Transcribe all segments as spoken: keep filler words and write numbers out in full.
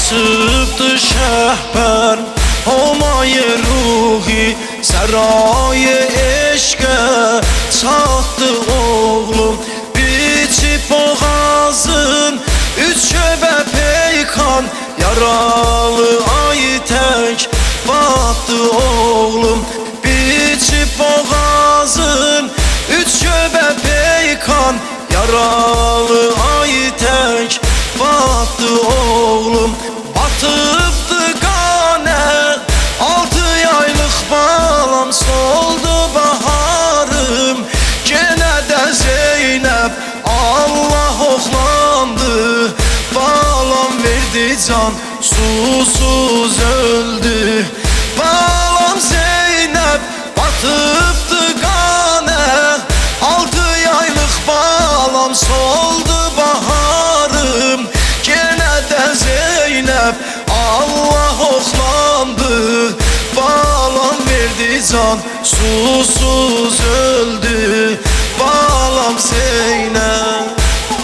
Basıbdı şehber Homaye ruhi Seraye eşke Çattı oğlum Biçip boğazın Üç köbe peykan Yaralı ay tek Battı oğlum Biçip boğazın Üç köbe peykan Yaralı ay tek Battı oğlum Batıptı gane Altı aylık balam Soldu baharım Gene de Zeynep Allah oğlandı Balam verdi can Susuz öldü Balam Zeynep Batıptı gane Altı aylık balam Soldu baharım Gene de Zeynep Allah oğlandı Balam verdi can Susuz öldü Balam Zeynep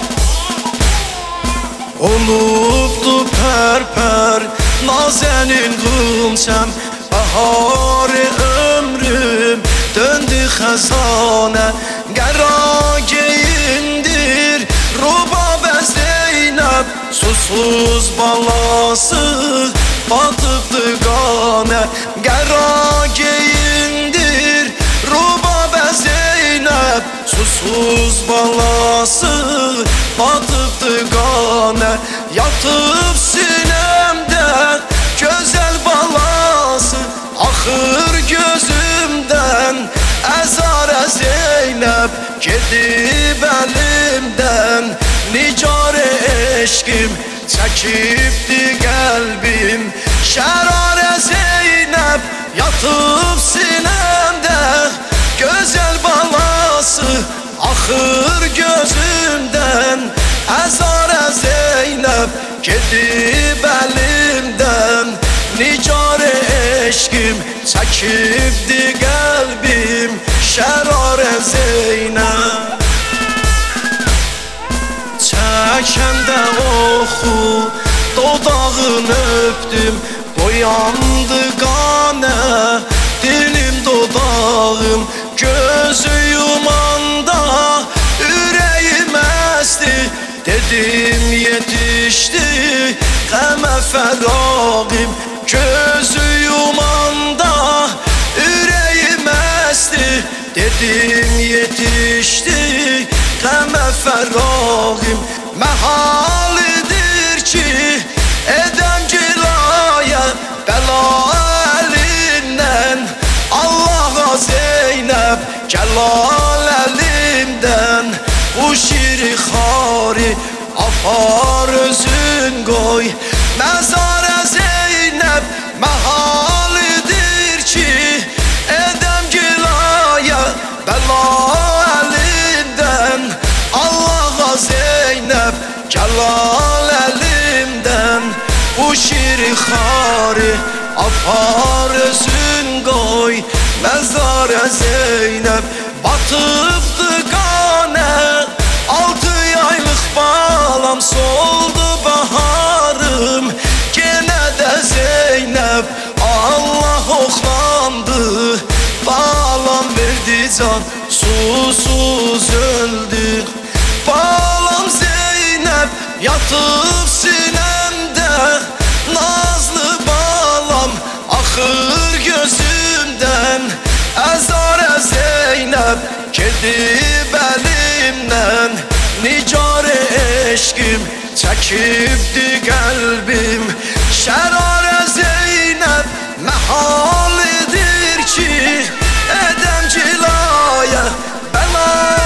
Olupdu perper Nazenin gülsem Baharı ömrüm Döndü xəzane Qəra geyindir Rubabe Zeynep Susuz balası Batıbdı gane Qəra geyindir Rubabe Zeynep Susuz balası Batıbdı gane Yatıp sinemde Güzel balası Axır gözümden Əzarə Zeynep Gedib əlimdən Nicarə eşkim Çəkibdi qəlbim Şərarə Zeynep Yatıp sinemde Güzel balası Axır gözümden Əzarə Zeynep Gedib əlimdən Nicarə eşkim Çəkibdi qəlbim Şərarə Zeynep Çəkəndə oxu Dodağını öpdüm Boyandı qanə Dilim dodağım Gözü yumanda Ürəyim əsdi Dedim yetişdi Qəmə fərağim Gözü yumanda Ürəyim əsdi Dedim yetişdi Qəmə fərağim Məhalidir ki Edəm gilayə Bəla əlindən Allaha Zeynep Celal əlimdən Bu şiri xari Apar özün qoy Məzarə Zeynep Məhalidir ki Edəm gilayə Bəla əlimdən Allaha Zeynep Celal əlimdən Bu şiri xari Apar özün qoy Məzarə Zeynep Batıbdı qane Altı aylıq balam Soldu baharım Gene de Zeynep Allah oğlandı Balam verdi can Susuz öldü Balam Zeynep Yatıp sinemde Nazlı balam Axır gözümden Əzarə Zeynep Gedib əlimdən Nicarə eşkim Çəkibdi qəlbim Şərarə Zeynep Məhalidir ki Edəm cilayə Bəla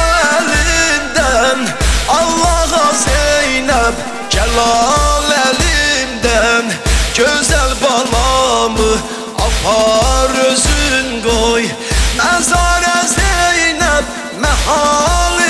əlimdən Allaha Zeynep Celal əlimdən Gözəl balamı Apar özün qoy Məzarə Zeynep Məhal